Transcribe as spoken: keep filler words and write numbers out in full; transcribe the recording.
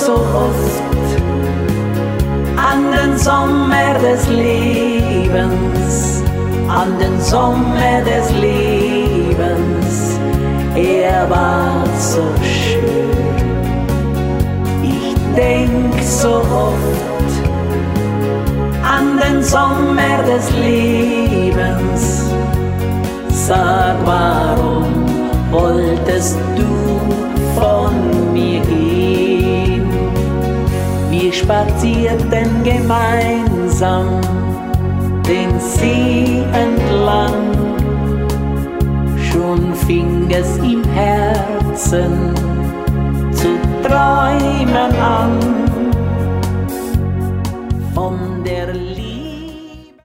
so oft an den Sommer des Lebens, an den Sommer des Lebens, er war so schön. Ich denk so oft an den Sommer des Lebens, sag, warum wolltest du von mir gehen? Wir spazierten gemeinsam den See entlang, schon fing es im Herzen zu träumen an von der Liebe.